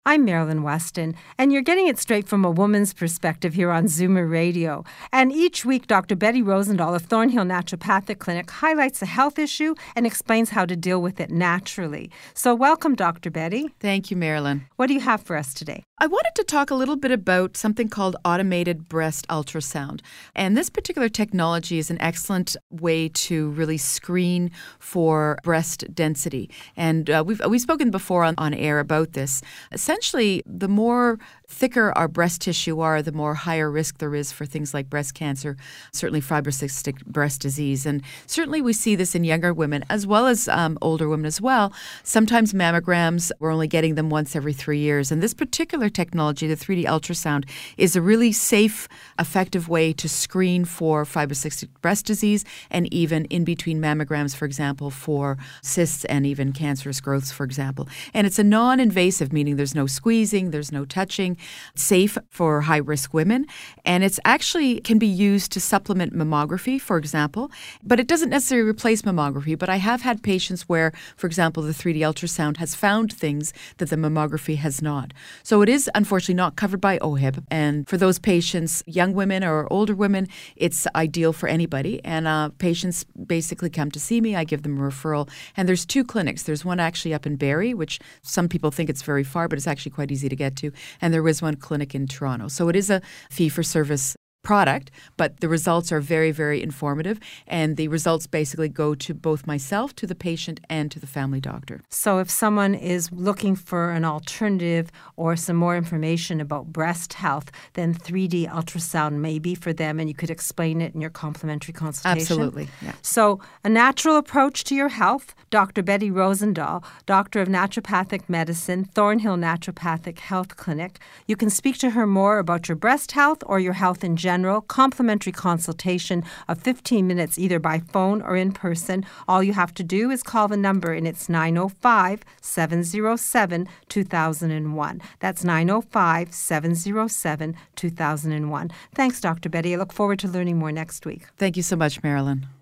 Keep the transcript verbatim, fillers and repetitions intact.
I'm Marilyn Weston, and you're getting it straight from a woman's perspective here on Zoomer Radio. And each week, Doctor Betty Rosendahl of Thornhill Naturopathic Clinic highlights a health issue and explains how to deal with it naturally. So welcome, Doctor Betty. Thank you, Marilyn. What do you have for us today? I wanted to talk a little bit about something called automated breast ultrasound. And this particular technology is an excellent way to really screen for breast density. And uh, we've we've spoken before on, on air about this. Essentially, the more thicker our breast tissue are, the more higher risk there is for things like breast cancer, certainly fibrocystic breast disease. And certainly we see this in younger women as well as um, older women as well. Sometimes mammograms, we're only getting them once every three years. And this particular technology, the three D ultrasound, is a really safe, effective way to screen for fibrocystic breast disease and even in between mammograms, for example, for cysts and even cancerous growths, for example. And it's a non-invasive, meaning there's no squeezing, there's no touching, safe for high-risk women. And it's actually can be used to supplement mammography, for example, but it doesn't necessarily replace mammography. But I have had patients where, for example, the three D ultrasound has found things that the mammography has not. So it is unfortunately not covered by O H I B. And for those patients, young women or older women, it's ideal for anybody. And uh, patients basically come to see me. I give them a referral. And there's two clinics. There's one actually up in Barrie, which some people think it's very far, but it's actually quite easy to get to. And there is one clinic in Toronto. So it is a fee-for-service product, but the results are very, very informative. And the results basically go to both myself, to the patient, and to the family doctor. So if someone is looking for an alternative or some more information about breast health, then three D ultrasound may be for them, and you could explain it in your complimentary consultation. Absolutely, yeah. So a natural approach to your health. Doctor Betty Rosendahl, Doctor of Naturopathic Medicine, Thornhill Naturopathic Health Clinic. You can speak to her more about your breast health or your health in general. General complimentary consultation of fifteen minutes either by phone or in person. All you have to do is call the number, and it's nine oh five, seven oh seven, two thousand one. That's nine oh five, seven oh seven, two thousand one. Thanks, Doctor Betty. I look forward to learning more next week. Thank you so much, Marilyn.